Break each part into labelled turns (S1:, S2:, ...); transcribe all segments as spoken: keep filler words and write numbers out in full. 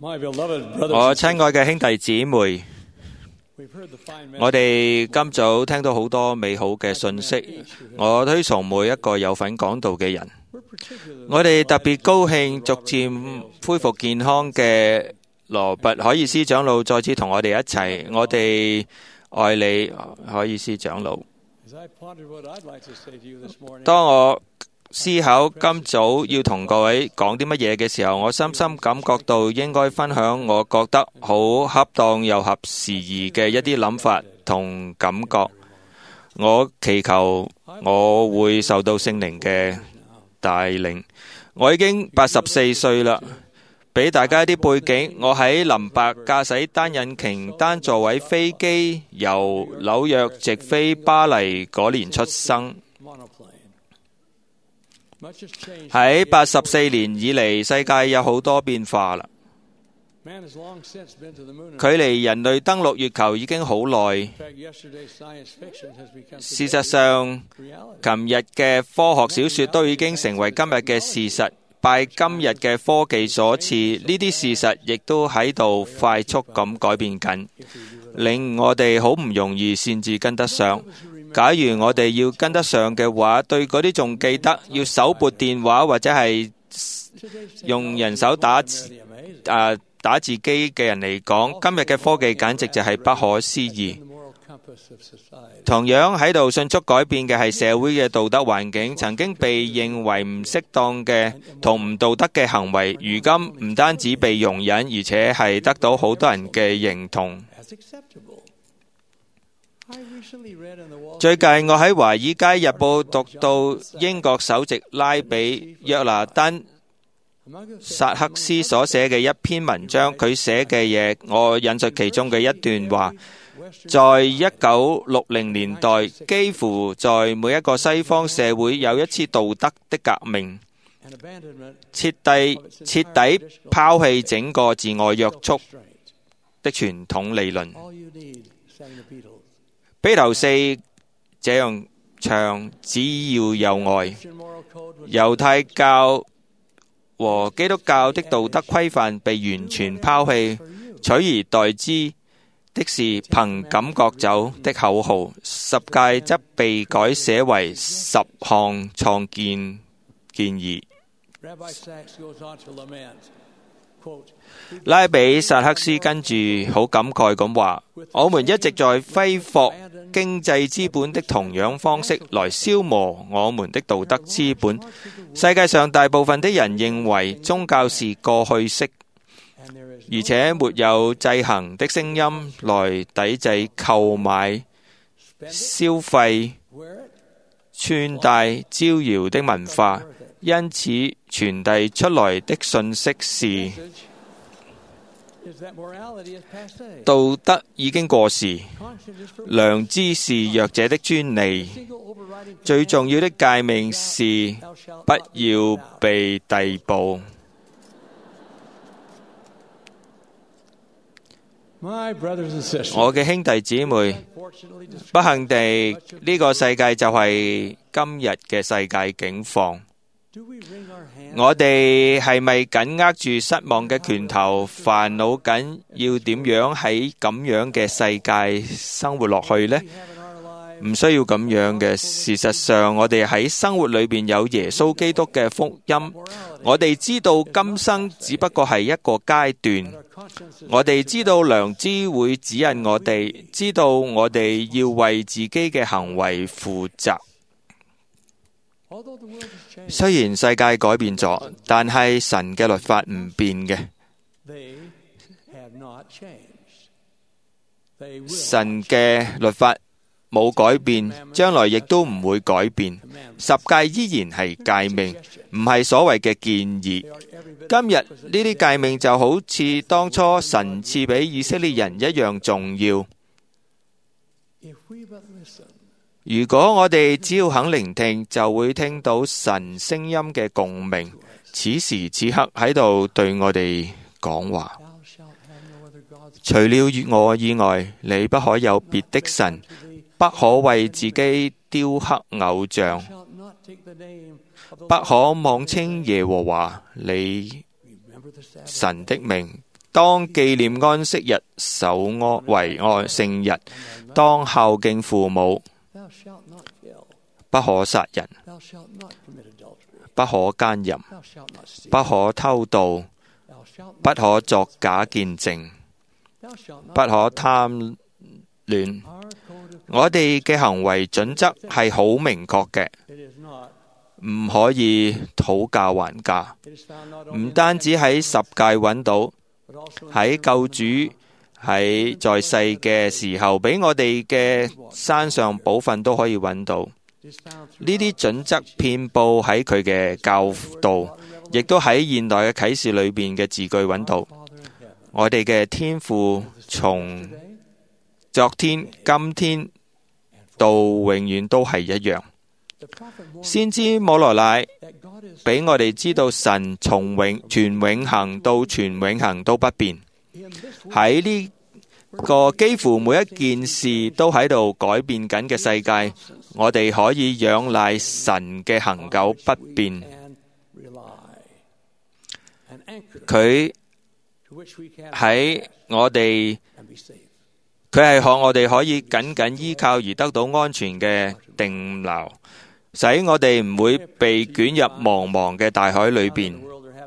S1: 我親愛嘅兄弟姊妹，我哋今早聽到好多美好嘅信息，我推崇每一個有份講道嘅人。我哋特別高興逐漸恢復健康嘅羅拔海爾斯長老再次同我哋一齊。我哋愛你，海爾斯長老。當我思考今早要同各位講啲乜嘢嘅時候，我深深感覺到應該分享我覺得好恰當又合時宜嘅一啲諗法同感覺。我祈求我會受到聖靈嘅帶領。我已經八十四歲啦，俾大家一啲背景。我喺林伯駕駛單引擎單座位飛機由紐約直飛巴黎嗰年出生。喺八十四年以嚟，世界有好多變化啦。距離人類登陸月球已經好耐。事實上，琴日嘅科學小說都已經成為今日嘅事實。拜今日嘅科技所賜，呢啲事實亦都喺度快速咁改變緊，令我哋好唔容易先至跟得上。假如我哋要跟得上嘅話，對嗰啲仲記得要手撥電話或者係用人手打字啊打字機嘅人嚟講，今日嘅科技簡直就係不可思議。同樣喺度迅速改變嘅係社會嘅道德環境，曾經被認為唔適當嘅同唔道德嘅行為，如今唔單止被容忍，而且係得到好多人嘅認同。最近我喺《華爾街日報》讀到英國首席拉比約拿丹薩克斯所寫嘅一篇文章，佢寫嘅嘢，我引述其中嘅一段話：在一九六零年代，幾乎在每一個西方社會有一次道德的革命，徹底徹底拋棄整個自我約束的傳統理論。披頭四這樣唱：只要有愛。猶太教和基督教的道德規範被完全拋棄，取而代之的是憑感覺走的口號。十誡則被改寫為十項創建建議。拉比薩克斯跟住好感慨咁話：我們一直在揮霍經濟資本的同樣方式來消磨我們的道德資本。世界上大部分的人認為宗教是過去式，而且沒有制衡的聲音來抵制購買、消費、穿戴、招搖的文化。因此傳遞出來的信息是道德已經過時，良知是弱者的專利。最重要的誡命是不要被逮捕。我嘅兄弟姊妹，不幸地，呢個世界就係今日嘅世界境況。我哋係咪緊握住失望嘅拳頭，煩惱緊要點樣喺咁樣嘅世界生活落去呢？唔需要咁樣嘅。事實上，我哋喺生活裏邊有耶穌基督嘅福音。我哋知道今生只不過係一個階段。我哋知道良知會指引我哋，知道我哋要為自己嘅行為負責。雖然世界改變咗，但係神嘅律法唔變嘅。神嘅律法冇改變，將來亦都唔會改變。十誡依然係誡命，唔係所謂嘅建議。今日呢啲誡命就好似當初神賜俾以色列人一樣重要。如果我哋只要肯聆聽，就會聽到神聲音嘅共鳴。此時此刻喺度對我哋講話。除了我以外，你不可有別的神，不可為自己雕刻偶像，不可妄稱耶和華你神的名。 當紀念安息日，守安為安聖日，當孝敬父母，不可殺人，不可奸淫，不可偷盜，不可作假見證，不可貪戀。我哋嘅行為準則係好明確嘅，唔可以討價還價。唔單止喺十誡揾到，喺救主喺在世嘅時候，俾我哋嘅山上寶訓都可以揾到。呢啲準則遍佈喺佢嘅教導，亦都喺現代嘅啟示裏邊嘅字句揾到。我哋嘅天父從昨天、今天到永遠都係一樣。先知摩羅乃俾我哋知道，神從永全永恆到全永恆都不變。喺呢個幾乎每一件事都喺度改變緊嘅世界，我哋可以仰賴神嘅恆久不變。佢喺我哋，佢係可我哋可以緊緊依靠而得到安全嘅定錨，使我哋唔會被捲入茫茫嘅大海裏邊。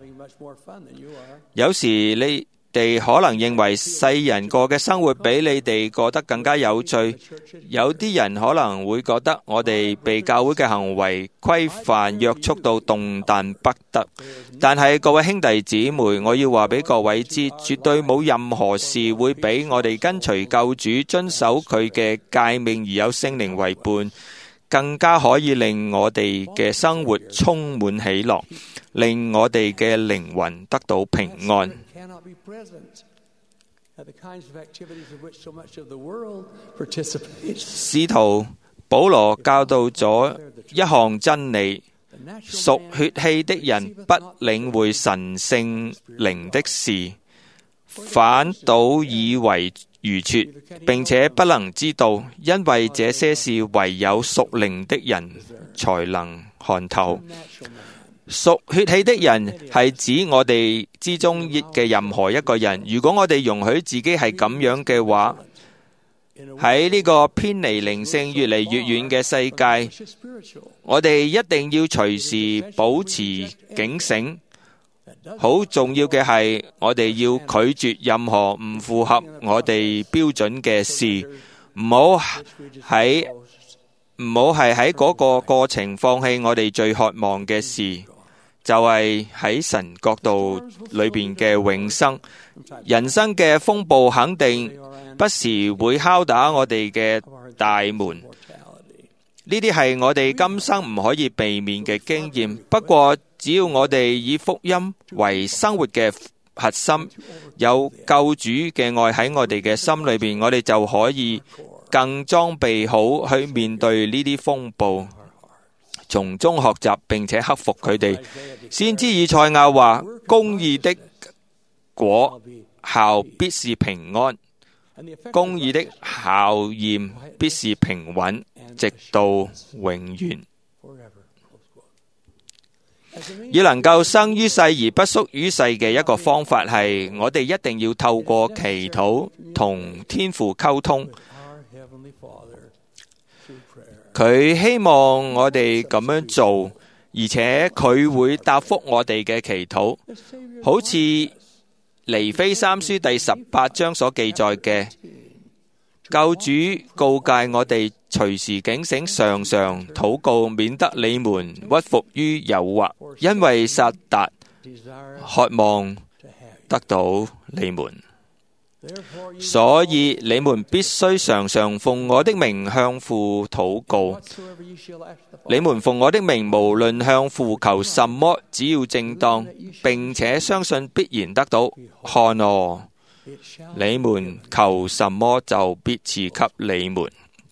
S1: 有時你哋可能認為世人過嘅生活比你哋過得更加有趣，有啲人可能會覺得我哋被教會嘅行為規範約束到動彈不得。但係各位兄弟姊妹，我要話俾各位知，絕對冇任何事會比我哋跟隨救主、遵守佢嘅誡命而有聖靈為伴，更加可以令我哋嘅生活充滿喜樂，令我哋嘅靈魂得到平安。使徒保羅教導咗一項真理：屬血氣的人不領會神聖靈的事，反倒以為愚拙，並且不能知道，因為這些事唯有屬靈的人才能看透。屬血氣的人係指我哋之中嘅任何一個人。如果我哋容許自己係咁樣嘅話，喺呢個偏離靈性越嚟越遠嘅世界，我哋一定要隨時保持警醒。好重要嘅係，我哋要拒絕任何唔符合我哋標準嘅事，唔好喺唔好係喺嗰個過程放棄我哋最渴望嘅事。就係喺神國度裏邊嘅永生。人生嘅風暴肯定不時會敲打我哋嘅大門，呢啲係我哋今生唔可以避免嘅經驗。不過只要我哋以福音為生活嘅核心，有救主嘅愛喺我哋嘅心裏邊，我哋就可以更裝備好去面對呢啲風暴，從中學習並且克服佢哋。先知以賽亞話：公義的果效必是平安，公義的效驗必是平穩，直到永遠。要能夠生於世而不屬於世嘅一個方法係，我哋一定要透過祈禱同天父溝通。佢希望我哋咁樣做，而且佢會答覆我哋嘅祈禱，好似尼非三書第十八章所記載嘅，救主告誡我哋隨時警醒，常常禱告，免得你們屈服於誘惑，因為撒旦渴望得到你們。所以你們必須常常奉我的名向父禱告。你們奉我的名無論向父求什麼，只要正當，並且相信必然得到。看哦，你們求什麼就必賜給你們。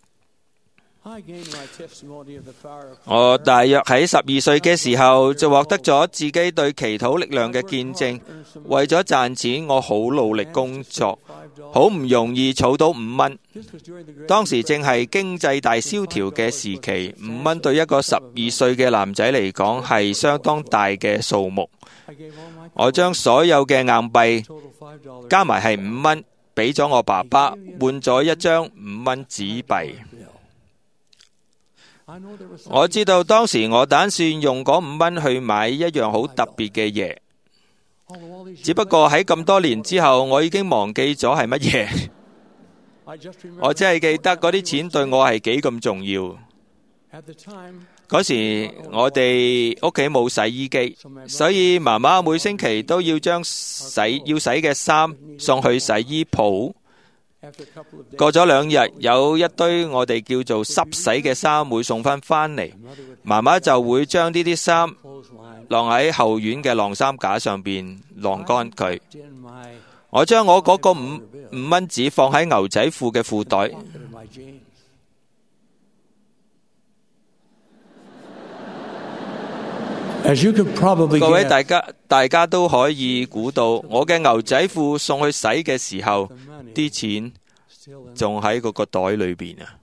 S1: 我大約喺十二歲嘅時候就獲得咗自己對祈禱力量嘅見證。為咗賺錢，我好努力工作，好唔容易儲到五蚊。當時正係經濟大蕭條嘅時期，五蚊對一個十二歲嘅男仔嚟講係相當大嘅數目。我將所有嘅硬幣加埋係五蚊，俾咗我爸爸換咗一張五蚊紙幣。我知道當時我打算用嗰五蚊去買一樣好特別嘅嘢，只不過喺咁多年之後，我已經忘記咗係乜嘢。我只係記得嗰啲錢對我係幾咁重要。嗰時我哋屋企冇洗衣機，所以媽媽每星期都要將洗要洗嘅衫送去洗衣鋪。過咗兩日，有一堆我哋叫做濕洗嘅衫會送翻返嚟，媽媽就會將呢啲衫晾喺後院嘅晾衫架上邊晾乾佢。我將我嗰個五五蚊紙放喺牛仔褲嘅褲袋。各位大家，大家都可以估到，我嘅牛仔褲送去洗嘅時候，啲錢仲喺嗰個袋裏邊啊！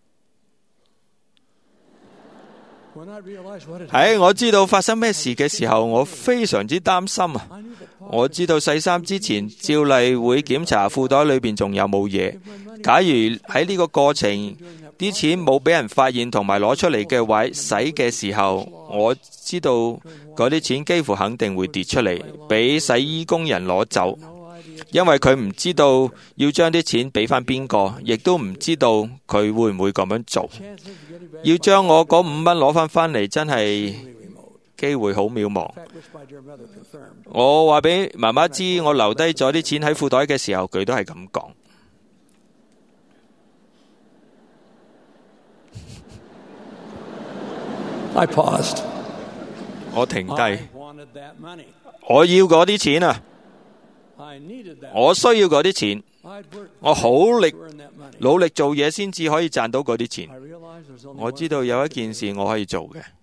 S1: 喺我知道發生咩事嘅時候，我非常之擔心啊！我知道洗衫之前照例會檢查褲袋裏邊仲有冇嘢。假如喺呢個過程啲錢冇俾人發現同埋攞出嚟嘅話，洗嘅時候，我知道嗰啲錢幾乎肯定會跌出嚟，俾洗衣工人攞走，因為佢唔知道要將啲錢俾翻邊個，亦都唔知道佢會唔會咁樣做。要將我嗰五蚊攞翻翻嚟，真係機會好渺茫。我話俾媽媽知，我留低咗啲錢喺褲袋嘅時候，佢都係咁講。
S2: I paused.
S1: 我停低，我要嗰啲錢啊！我需要嗰啲錢，我好力努力做嘢先至可以賺到嗰啲錢。我知道有一件事我可以做嘅，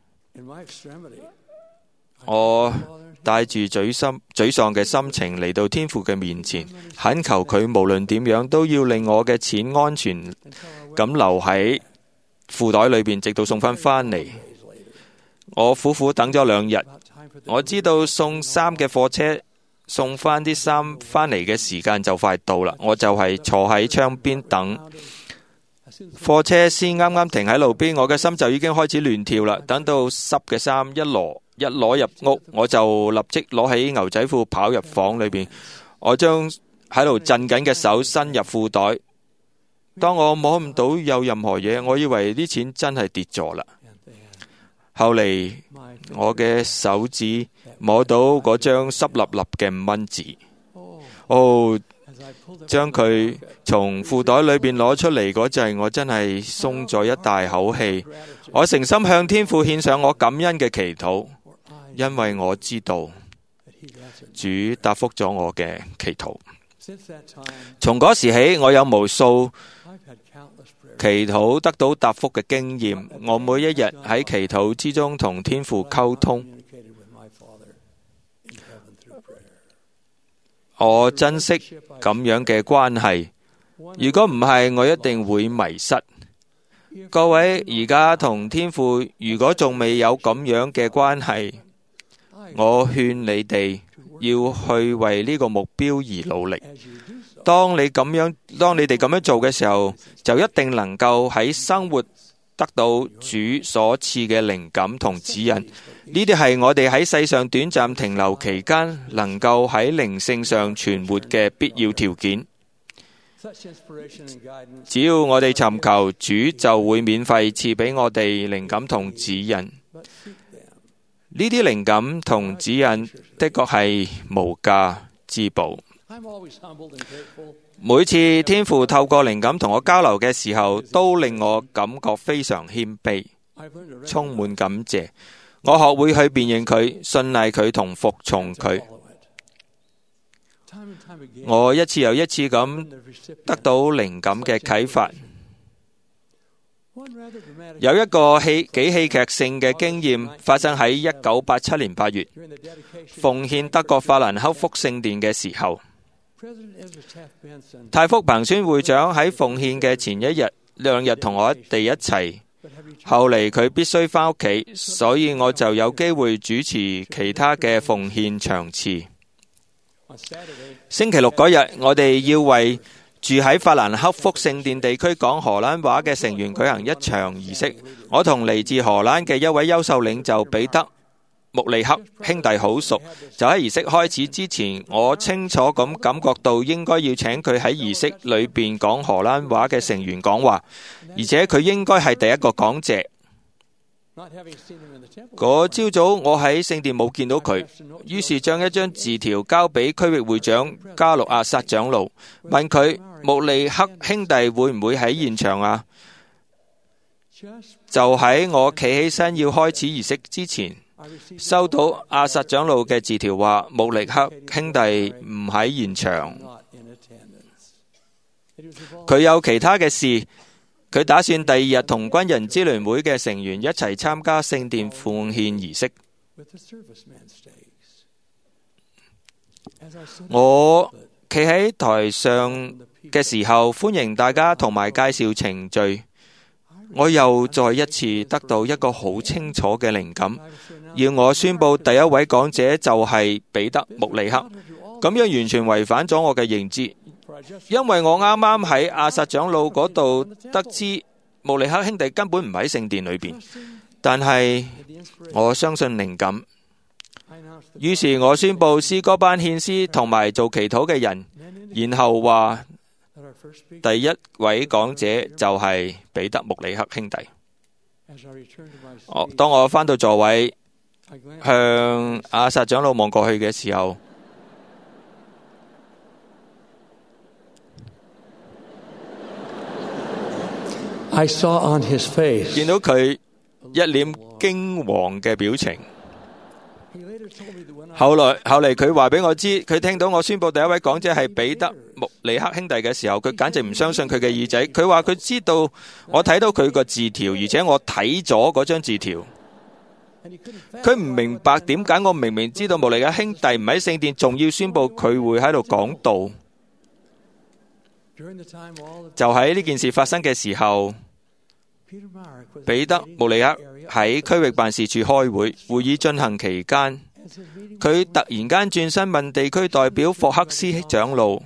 S1: 我帶住沮心沮喪嘅心情嚟到天父嘅面前，懇求佢無論點樣都要令我嘅錢安全咁留喺褲袋裏邊，直到送翻返嚟。我苦苦等咗兩日，我知道送衫嘅貨車送翻啲衫返嚟嘅時間就快到啦，我就係坐喺窗邊等貨車先啱啱停喺路邊，我嘅心就已經開始亂跳啦。等到濕嘅衫一攞一攞入屋，我就立即攞起牛仔褲跑入房裏邊，我將喺度震緊嘅手伸入褲袋。當我摸唔到有任何嘢，我以為啲錢真係跌咗啦。後嚟我嘅手指摸到嗰張濕立立嘅五蚊紙，哦，將佢從褲袋裏邊攞出嚟嗰陣，我真係鬆咗一大口氣。我誠心向天父獻上我感恩嘅祈禱，因為我知道主答覆咗我嘅祈禱。從嗰時起，我有無數祈禱得到答覆嘅經驗，我每一日喺祈禱之中同天父溝通，我珍惜咁樣嘅關係。如果唔係，我一定會迷失。各位，而家同天父如果仲未有咁樣嘅關係，我勸你哋要去為呢個目標而努力。當你咁樣，當你哋咁樣做嘅時候，就一定能夠喺生活得到主所賜嘅靈感同指引。呢啲係我哋喺世上短暫停留期間，能夠喺靈性上存活嘅必要條件。只要我哋尋求主，就會免費賜俾我哋靈感同指引。呢啲靈感同指引的確係無價之寶。每次天父透過靈感同我交流嘅時候，都令我感覺非常謙卑，充滿感謝。我學會去辨認佢、信賴佢同服從佢。我一次又一次咁得到靈感嘅啟發。有一個戲幾戲劇性嘅經驗發生喺一九八七年八月，奉獻德國法蘭克福聖殿嘅時候，泰福彭宣會長喺奉獻嘅前一日兩日同我哋一齊，後嚟佢必須返屋企，所以我就有機會主持其他嘅奉獻場次。 星期六嗰日，我哋要為住喺法蘭克福聖殿地區講荷蘭話嘅成員舉行一場儀式。我同嚟自荷蘭嘅一位優秀領袖彼得穆利克兄弟好熟，就喺儀式開始之前，我清楚咁感覺到應該要請佢喺儀式裏邊講荷蘭話嘅成員講話，而且佢應該係第一個講者。嗰朝早我喺聖殿冇見到佢，於是將一張字條交俾區域會長加洛亞薩長老，問佢穆利克兄弟會唔會喺現場啊？就喺我企起身要開始儀式之前，收到阿薩長老嘅字條話穆利克兄弟唔喺現場，佢有其他嘅事。佢打算第二日同軍人支聯會嘅成員一齊參加聖殿奉獻儀式。我企喺台上嘅時候，歡迎大家同埋介紹程序。我又再一次得到一個好清楚嘅靈感，要我宣佈第一位講者就係彼得穆利克。咁樣完全違反咗我嘅認知。因為我啱啱喺阿薩長老嗰度得知穆利克兄弟根本唔喺聖殿裏邊，但係我相信靈感，於是我宣布詩歌班獻詩同埋做祈禱嘅人，然後話第一位講者就係彼得穆利克兄弟。我當我返到座位向阿薩長老望過去嘅時候，
S2: I saw on his face
S1: 見到佢一臉驚惶嘅表情。後來後嚟佢話俾我知，佢聽到我宣布第一位講者係彼得穆利克兄弟嘅時候，佢簡直唔相信佢嘅耳仔。佢話佢知道我睇到佢個字條，而且我睇咗嗰張字條。佢唔明白點解我明明知道穆利克兄弟唔喺聖殿，仲要宣布佢會喺度講道。就喺呢件事發生嘅時候，彼得穆利克喺區域辦事處開會，會議進行期間，佢突然間轉身問地區代表霍克斯長老，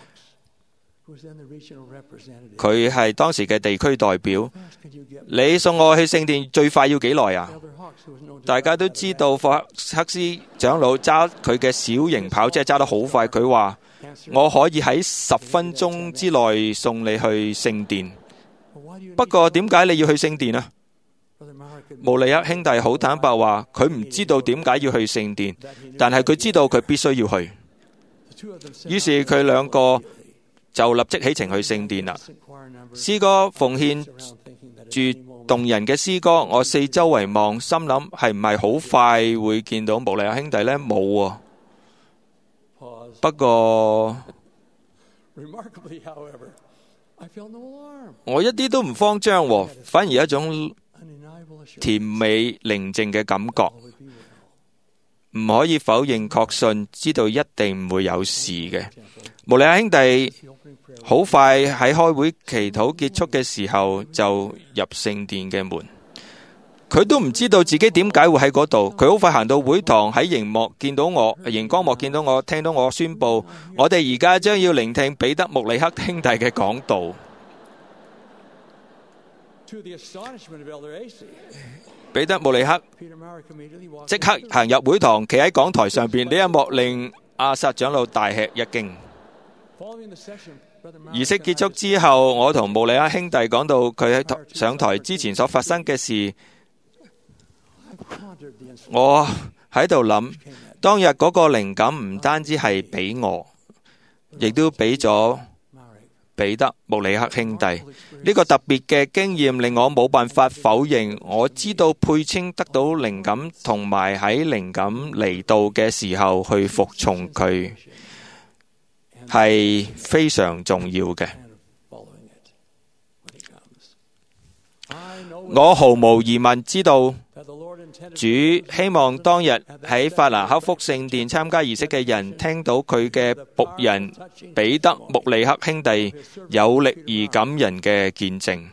S1: 佢係當時嘅地區代表，你送我去聖殿最快要幾耐啊？大家都知道霍克斯長老揸佢嘅小型跑車揸得好快，佢話我可以喺十分鐘之內送你去聖殿。不過點解你要去聖殿啊？穆利克兄弟好坦白話，佢唔知道點解要去聖殿，但係佢知道佢必須要去。於是佢兩個就立即起程去聖殿啦。詩歌奉獻住動人嘅詩歌，我四周圍望，心諗係唔係好快會見到穆利克兄弟呢？冇啊。不過我一啲都唔慌張，反而有一種甜美寧靜嘅感覺。唔可以否認，確信知道一定唔會有事嘅。穆利克兄弟好快喺開會祈禱結束嘅時候就入聖殿嘅門。佢都唔知道自己點解會喺嗰度。佢好快行到會堂，喺熒幕見到我，熒光幕見到我，聽到我宣布，我哋而家將要聆聽彼得穆利克兄弟嘅講道。彼得穆利克即刻行入會堂，企喺講台上邊。呢一幕令阿薩長老大吃一驚。儀式結束之後，我同穆利克兄弟講到佢喺上台之前所發生嘅事。我喺度諗，當日嗰個靈感唔單止係俾我，亦都俾咗彼得穆利克兄弟。呢個特別嘅經驗令我冇辦法否認。我知道佩青得到靈感，同埋喺靈感嚟到嘅時候去服從佢，係非常重要嘅。我毫無疑問知道主希望當日喺法蘭克福聖殿參加儀式嘅人聽到佢嘅僕人彼得穆利克兄弟有力而感人嘅見證。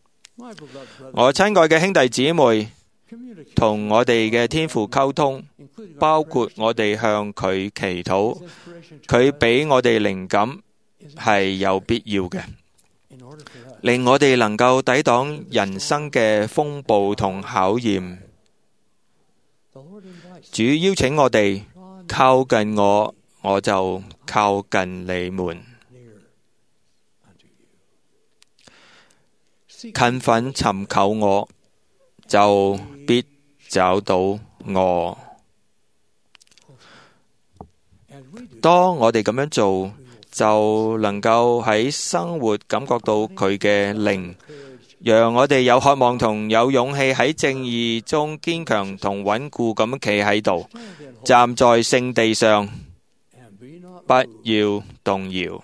S1: 我親愛嘅兄弟姊妹，同我哋嘅天父溝通， 包括我哋向佢祈禱，佢俾我哋靈感係有必要嘅，令我哋能夠抵擋人生嘅風暴同考驗。主邀請我哋靠近我，我就靠近你們。勤奮尋求我，就必找到我。當我哋咁樣做，就能夠喺生活感覺到佢嘅靈，讓我哋有渴望同有勇氣喺正義中堅強同穩固咁企喺度，站在聖地上，不要動搖。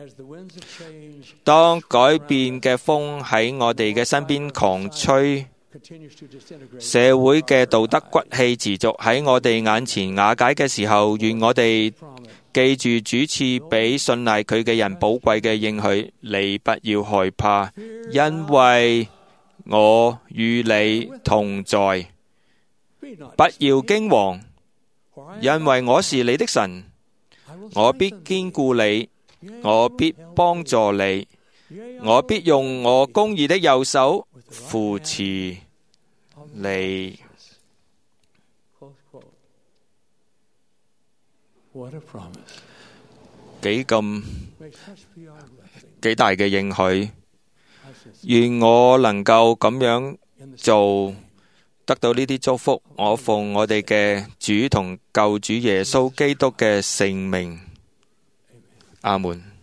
S1: 當改變嘅風喺我哋嘅身邊狂吹，社會嘅道德骨氣持續喺我哋眼前瓦解嘅時候，願我哋記住主賜俾信賴佢嘅人寶貴嘅應許，你不要害怕，因為我與你同在。不要驚惶，因為我是你的神，我必堅固你，我必幫助你，我必用我公義的右手扶持你。幾咁幾大嘅應許，願我能夠咁樣做，得到呢啲祝福。我奉我哋嘅主同救主耶穌基督嘅聖名，阿門。